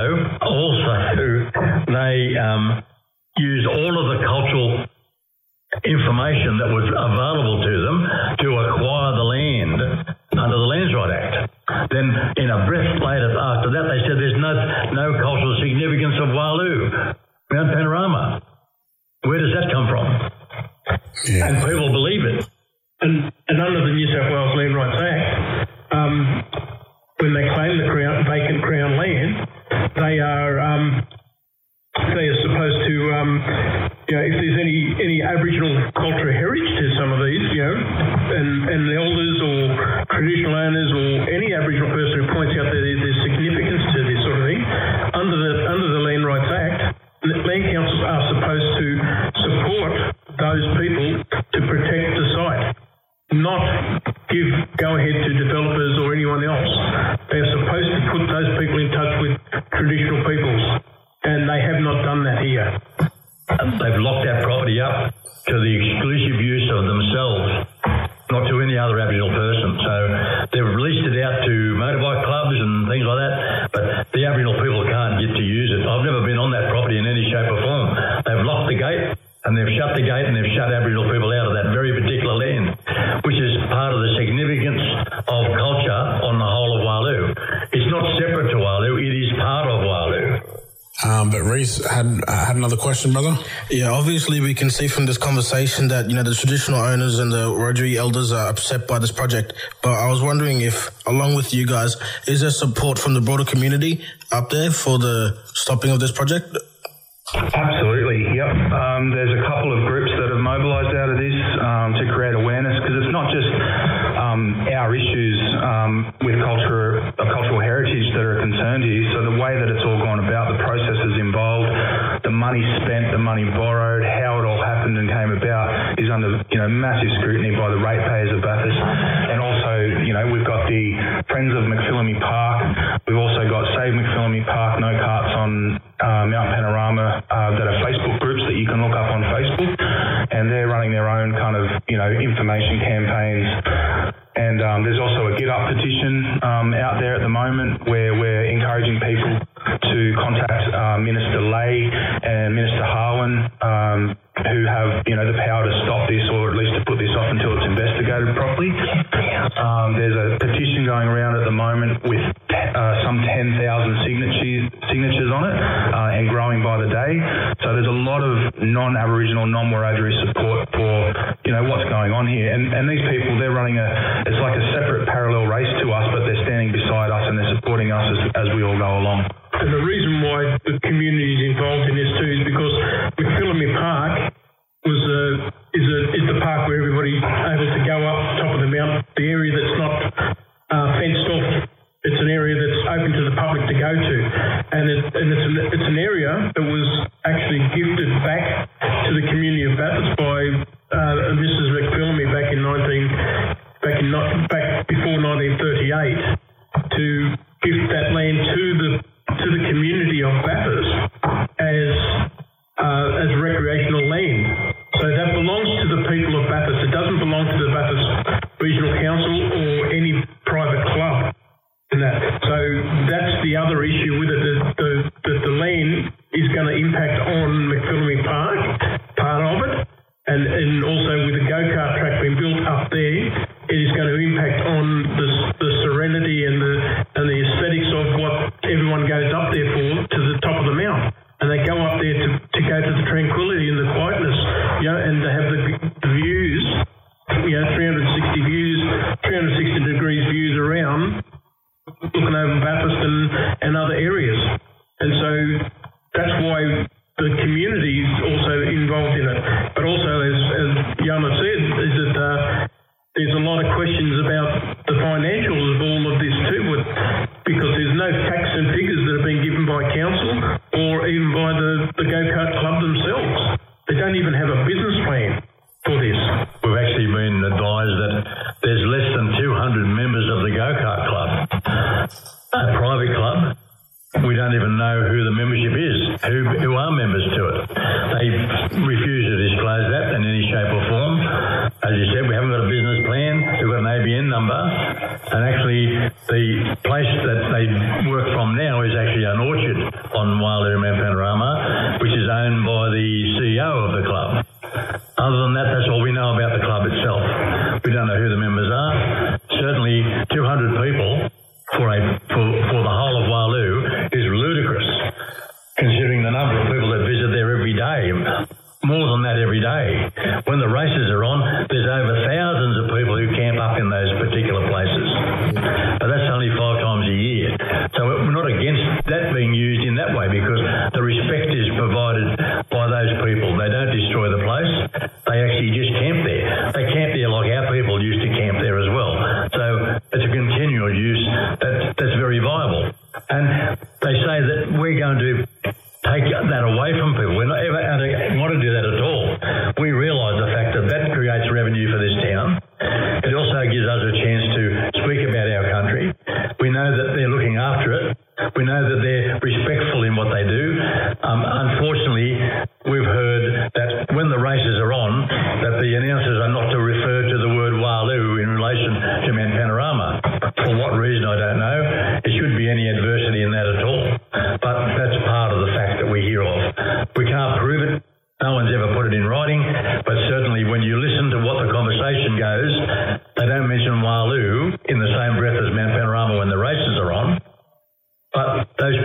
Speaker 6: they used all of the cultural information that was available to them to acquire the land under the Lands Right Act. Then, in a breath later after that, they said there's no cultural significance of Walu, Mount Panorama. Where does that come from? Yeah. And people believe it.
Speaker 5: And under the New South Wales Land Rights Act, when they claim the vacant Crown land, they are supposed to, if there's any Aboriginal cultural heritage to some of these, and the elders or traditional owners or any Aboriginal person who points out that there's significance to this sort of thing, under the Land Rights Act, land councils are supposed to support those people to protect the site, not give go-ahead to developers or anyone else. They're supposed to put those people in touch with traditional peoples, and they have not done that here.
Speaker 6: They've locked that property up to the exclusive use of themselves, not to any other Aboriginal person. So they've released it out to motorbike clubs and things like that, but the Aboriginal people can't get to use it. I've never been on that property in any shape or form. They've locked the gate and they've shut the gate and they've shut Aboriginal people out of that very particular land, which is part of the significance of culture on the whole of Walu. It's not separate to Walu, it is part of Walu.
Speaker 2: But Reese had another question, brother.
Speaker 7: Yeah, obviously we can see from this conversation that, the traditional owners and the Wiradjuri elders are upset by this project. But I was wondering if, along with you guys, is there support from the broader community up there for the stopping of this project?
Speaker 4: Absolutely, yep. There's a couple of groups that have mobilised out of this to create awareness, because it's not just our issues with cultural heritage that are concerned here. So the way that it's all gone about, the processes involved, the money spent, the money borrowed, how it all happened and came about is under massive scrutiny by the ratepayers of Bathurst. And also, we've got the Friends of McPhillamy Park. We've also got Save McPhillamy Park, No Carts on Mount Panorama, that are Facebook groups that you can look up on Facebook, and they're running their own kind of information campaigns. And there's also a Get Up petition out there at the moment where we're encouraging people to contact Minister Lay and Minister Harlan, who have the power to stop this, or at least to put this off until it's investigated properly. There's a petition going around at the moment with some 10,000 signatures on it, and growing by the day. So there's a lot of non-Aboriginal, non-Wiradjuri support for what's going on here. And these people, they're running it's like a separate parallel race to us, but they're standing beside us and they're supporting us as we all go along.
Speaker 5: And the reason why the community is involved in this too is because McPhillamy Park is the park where everybody's able to go up top of the mountain, the area that's not fenced off. It's an area that's open to the public to go to, and it's an area that was actually gifted back to the community of Bathurst by Mrs. McPhillamy back before 1938 to gift that land to the community of Bathurst as recreational land. So that belongs to the people of Bathurst. It doesn't belong to the Bathurst Regional Council or any private club. So that's the other issue with it, that the land is going to impact on McPhillamy Park, part of it, and also with the go-kart track being built up there, it is going to impact on the serenity and the aesthetics of what everyone goes up there for, to the top of the mountain. And they go up there to go to the tranquility and the quietness, and to have the views, 360 degrees views around, looking over Bathurst and other areas. And so that's why the community is also involved in it. But also, as Yana said, is that there's a lot of questions about the financials of all of this too, because there's no facts and figures that have been given by council or even by the go-kart club themselves. They don't even have a business plan for this.
Speaker 6: We've actually been advised that there's less than 200 members of the go-kart club, a private club. We don't even know who the membership is, who are members to it. They refuse to disclose that in any shape or form. As you said, we haven't got a business plan. We've got an ABN number. And actually, the place that they work from now is actually an orchard on Walu Mount Panorama, which is owned by the CEO of the club. Other than that, that's all we know about the club itself. We don't know who the members are. Certainly, 200 people for the whole of Walu is ludicrous, considering the number of people that visit there every day. More than that every day. When the races are on, there's over thousands of people who camp up in those particular places. But that's only 5 times a year. So we're not against that being used in that way, because the respect is provided by those people. They don't destroy the place. They actually just camp there. They camp there like our people used to camp there as well. So it's a continual use that's very viable. And they say that we're going to take that away from people. We're not ever want to do that at all. We realise the fact that creates revenue for this town. It also gives us a chance to speak about our country. We know that they're looking after it. We know that they're respectful in what they do. Unfortunately, we've heard that when the races are on, that the announcers are not to refer to the word Walu in relation to Mount Panorama. For what reason, I don't know. There shouldn't be any adversity in that at all. But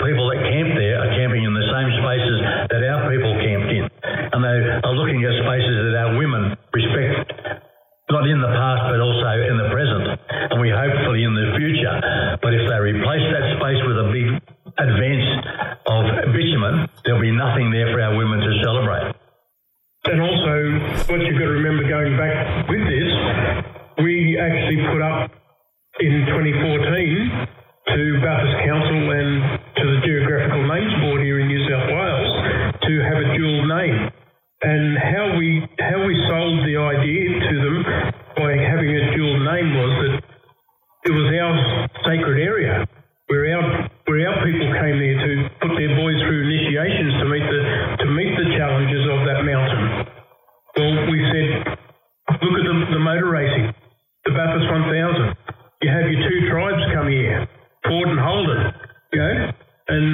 Speaker 6: people that camp there are camping in the same spaces that our people camped in. And they are looking at spaces that our women respect, not in the past, but also in the present, and we hopefully in the future. But if they replace that space with a big advance of bitumen, there'll be nothing there for our women to celebrate.
Speaker 5: And also, what you've got to remember going back with this, we actually put up in 2014 to Bathurst Council and to the Geographical Names Board here in New South Wales to have a dual name. And how we sold the idea to them by having a dual name was that it was our sacred area where our people came there to put their boys through initiations to meet the challenges of that mountain. Well, we said, look at the motor racing, the Bathurst 1000. You have your two tribes come here, Ford and Holden, you know, and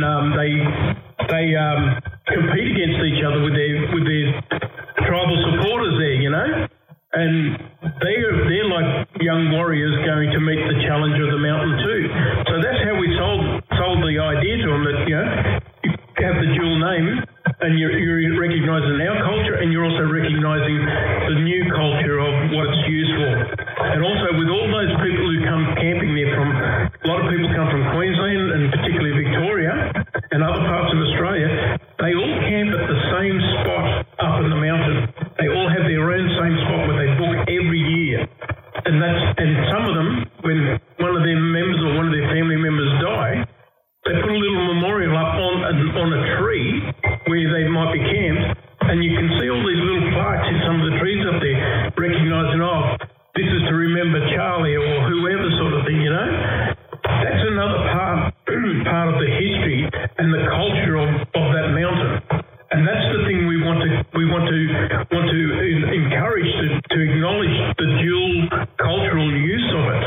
Speaker 5: they compete against each other with their tribal supporters there, you know, and they're like young warriors going to meet the challenge of the mountain too. So that's how we sold the idea to them that, you know, you have the dual name and you're recognising our culture and you're also recognising the new culture of what it's used for. And also with all those people who come camping there a lot of people come from Queensland and particularly Victoria and other parts of Australia, they all camp at the same spot up in the mountain. They all have their own same spot where they book every year. And some of them, when one of their members or one of their family members die, they put a little memorial up on a tree where they might be camped, and you can see all these little plaques in some of the trees up there recognising, this is to remember Charlie or whoever sort of thing, you know. That's another part of the history and the culture of that mountain. And that's the thing we want to encourage to acknowledge the dual cultural use of it,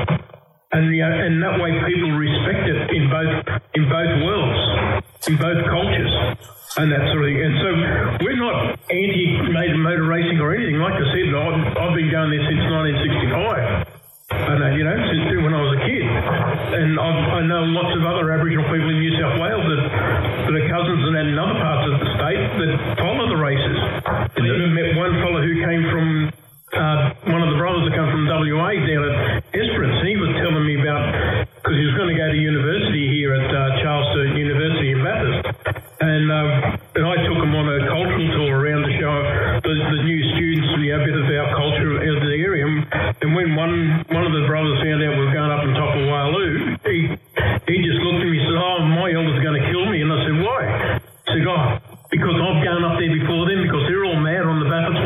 Speaker 5: and that way people respect it in both worlds, in both cultures, and that sort of thing. And so we're not anti-motor racing or anything. Like I said, I've been going there since 1965. I know, you know, since when I was a kid. And I know lots of other Aboriginal people in New South Wales that are cousins and in other parts of the state that follow the races. I even met one fellow who came from, one of the brothers that come from WA down at Esperance, and he was telling me about, because he was going to go to university here at Charles Sturt University in Bathurst. And I took him on a cultural tour around to show the new students a bit of our culture of the area. And when one of the brothers found out we were going up on top of Waialoo, he just looked at me and said, my elders are going to kill me. And I said, why? He said, because I've gone up there before them, because they're all mad on the Bathurst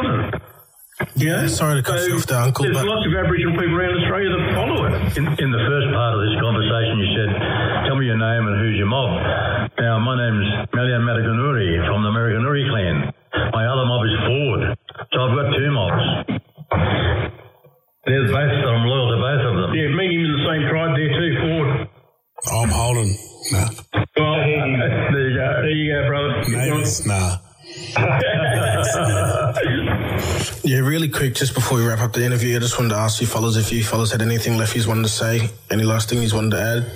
Speaker 5: 1000.
Speaker 7: Yeah, sorry to cut you off there, Uncle.
Speaker 5: There's lots of Aboriginal people around Australia that follow it.
Speaker 6: In the first part of this conversation, you said, tell me your name and who's your mob. Now, my name's Malian Matakanuri from the Marakanuri clan. My other mob is Ford. So I've got two mobs. There's both, I'm loyal to both of them.
Speaker 5: Yeah, meet him in the same tribe there too, Ford.
Speaker 2: I'm Holden. Nah.
Speaker 5: Well, there you go. There you go, brother.
Speaker 2: Neighbours, nah.
Speaker 7: Yeah, really quick, just before we wrap up the interview, I just wanted to ask you fellas if you fellas had anything left you wanted to say, any last thing you wanted to add?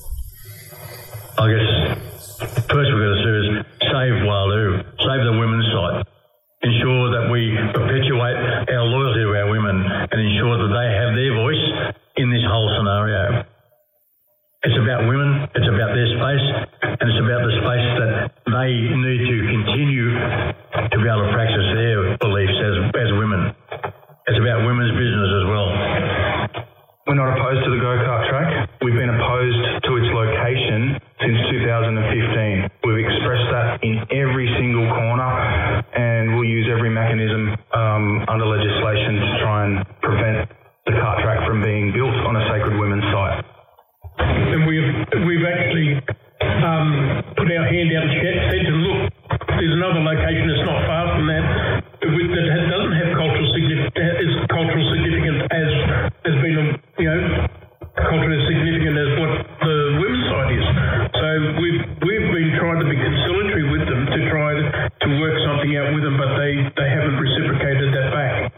Speaker 6: I guess first we've got to do is save Waialoo, save the women's site, ensure that we perpetuate our loyalty to our women and ensure that they have their voice in this whole scenario. It's about women, it's about their space, and it's about the space that they need to continue to be able to practice their beliefs as women. It's about women's business as well.
Speaker 4: We're not opposed to the go-kart track. We've been opposed to its location since 2015. We've expressed that in every single corner, and we'll use every mechanism under legislation to try and prevent the kart track from being built on a sacred women's site.
Speaker 5: And we've actually put our hand out and said to them, look, there's another location that's not far from that doesn't have cultural significance as being, culturally significant as what the women's side is. So we've been trying to be conciliatory with them to try to work something out with them, but they haven't reciprocated that back.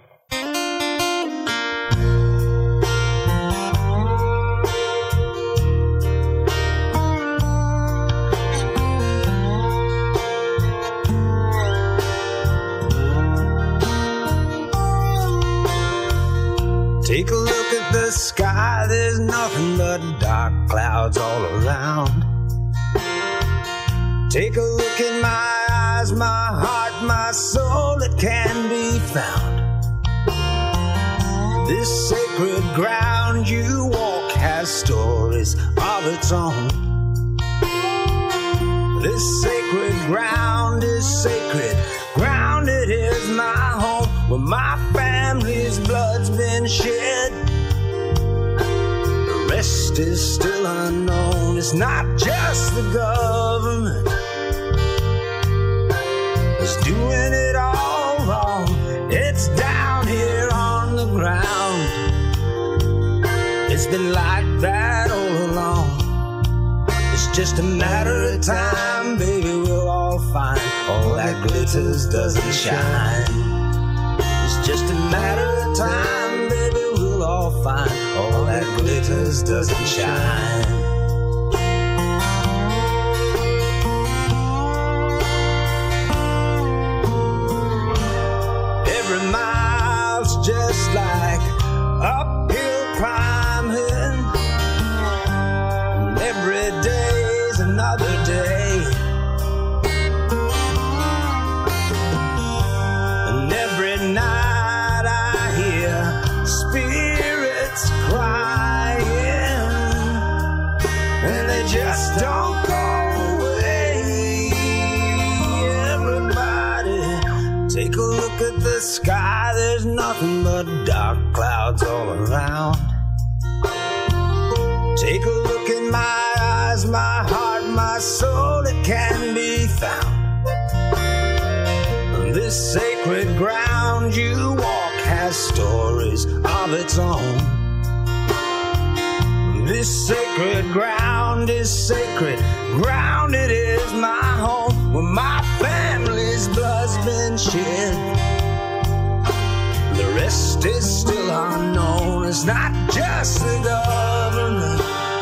Speaker 12: the sky, there's nothing but dark clouds all around. Take a look in my eyes, my heart, my soul, it can be found. This sacred ground you walk has stories of its own. This sacred ground is sacred ground, it is my home, where my family's blood's been shed. The rest is still unknown. It's not just the government that's doing it all wrong. It's down here on the ground. It's been like that all along. It's just a matter of time, baby, we'll all find all that glitters doesn't shine. It's just a matter of time, baby, we'll all find all that glitters doesn't shine. Every mile's just like uphill climbing. Every day's another day, and every night I hear spirits crying, and they just don't go away. Everybody, take a look at the sky, there's nothing but dark clouds all around. Take a look in my eyes, my heart, my soul, it can be found. This sacred ground you walk has stories of its own. This sacred ground is sacred ground, it is my home, where my family's blood's been shed. The rest is still unknown. It's not just the government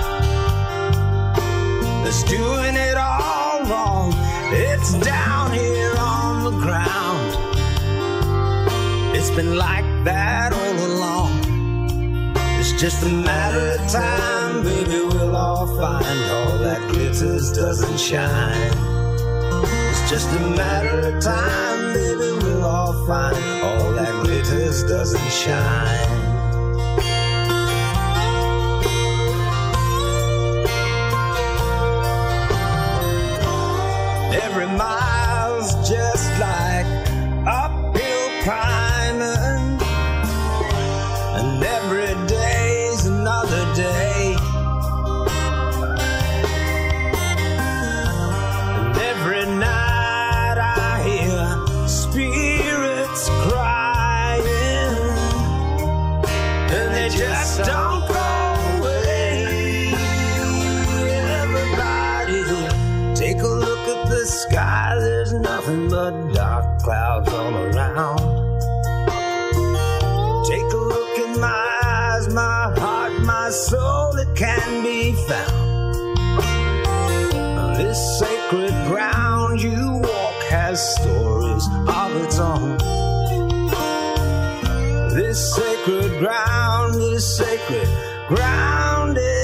Speaker 12: that's doing it all wrong. It's down here on the ground. It's been like that all along. It's just a matter of time, baby, we'll all find all that glitters doesn't shine. It's just a matter of time, baby, we'll all find all that glitters doesn't shine. Every mile's just like uphill climbing, and every day's another day, and every night I hear spirits crying, and they just don't go away. Everybody, take a look at the sky, there's nothing but dark clouds all around. Take a look in my eyes, my heart, my soul, it can be found. This sacred ground you walk has stories of its own. This sacred ground is sacred ground.